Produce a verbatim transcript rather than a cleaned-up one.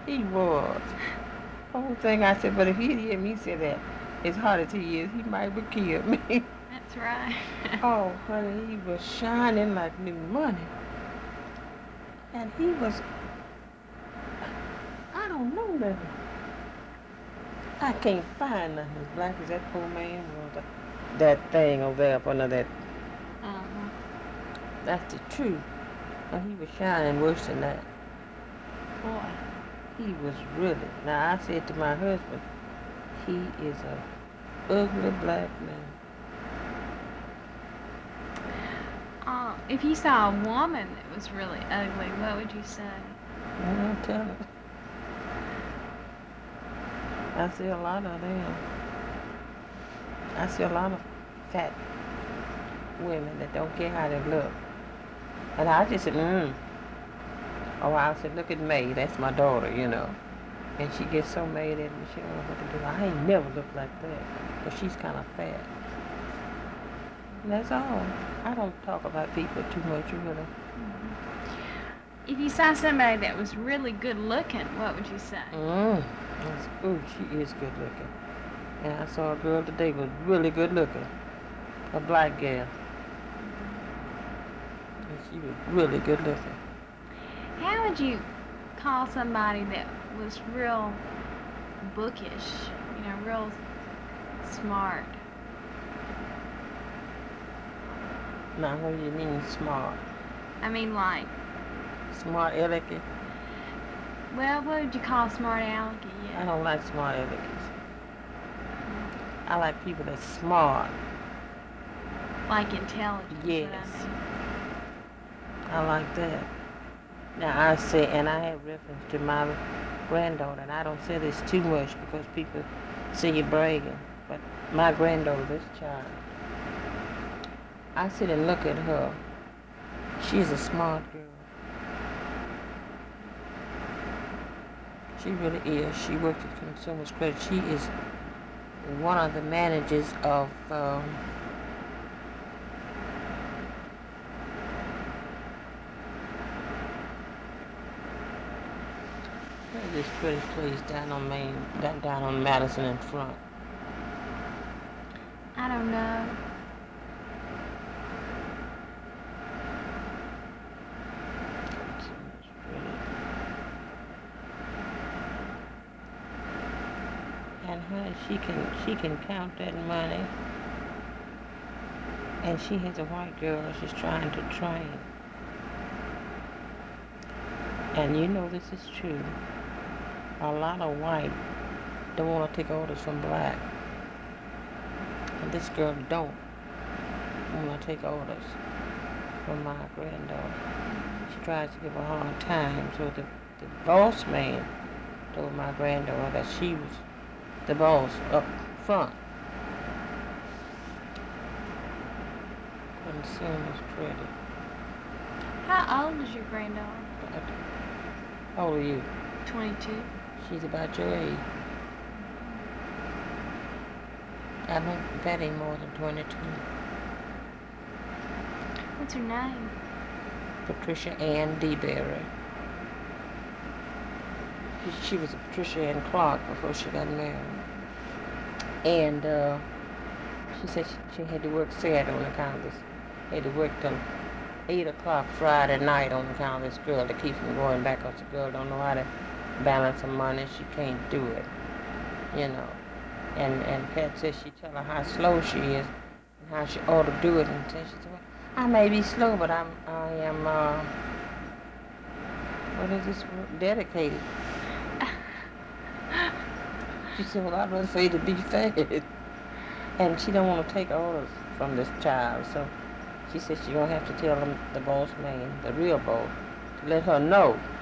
He was. The whole thing I said, but if he'd hear me say that, as hard as he is, he might would kill me. That's right. Oh, honey, he was shining like new money. And he was, I don't know nothing. I can't find nothing as black as that poor man was. That thing over there up under that. Uh-huh. That's the truth. And he was shining worse than that. Boy. He was really. Now, I said to my husband, he is a ugly black man. Uh, if you saw a woman that was really ugly, what would you say? I'm telling you. I see a lot of them. I see a lot of fat women that don't care how they look. And I just said, mm. Oh, I said, look at May, that's my daughter, you know. And she gets so mad at me, she don't know what to do. I ain't never looked like that, but she's kind of fat. And that's all. I don't talk about people too much, really. Mm-hmm. If you saw somebody that was really good looking, what would you say? Mm. Ooh, she is good looking. And I saw a girl today was really good looking. A black girl. And she was really good looking. How would you call somebody that was real bookish, you know, real smart? Now, what do you mean smart? I mean, like... Smart alecky? Well, what would you call smart alecky? Yeah. I don't like smart aleckies. I like people that's smart. Like intelligent? Yes. What I mean. I like that. Now, I say, and I have reference to my granddaughter, and I don't say this too much because people see you bragging, but my granddaughter, this child, I sit and look at her. She's a smart girl. She really is. She works at Consumers Credit. She is one of the managers of um, this pretty place down on Main, down, down on Madison in front. I don't know. And honey, she can she can count that money. And she has a white girl she's trying to train. And you know this is true. A lot of white don't want to take orders from black. And this girl don't want to take orders from my granddaughter. She tries to give her a hard time. So the, the boss man told my granddaughter that she was the boss up front. Consumers Credit. How old is your granddaughter? How old are you? twenty-two. She's about your age. I don't bet any more than twenty-two. What's her name? Patricia Ann DeBerry. She was a Patricia Ann Clark before she got married. And uh, she said she, she had to work Saturday on account of this. Had to work till eight o'clock Friday night on account of this girl to keep from going back because the girl don't know how to balance her money. She can't do it, you know. And and Pat says she tell her how slow she is and how she ought to do it. And says she said, well, I may be slow, but I'm I am uh, what is this word? Dedicated. She said, well, I'd rather for you to be fast. And she don't want to take orders from this child, so she said she's going to have to tell them, the boss man, the real boss, to let her know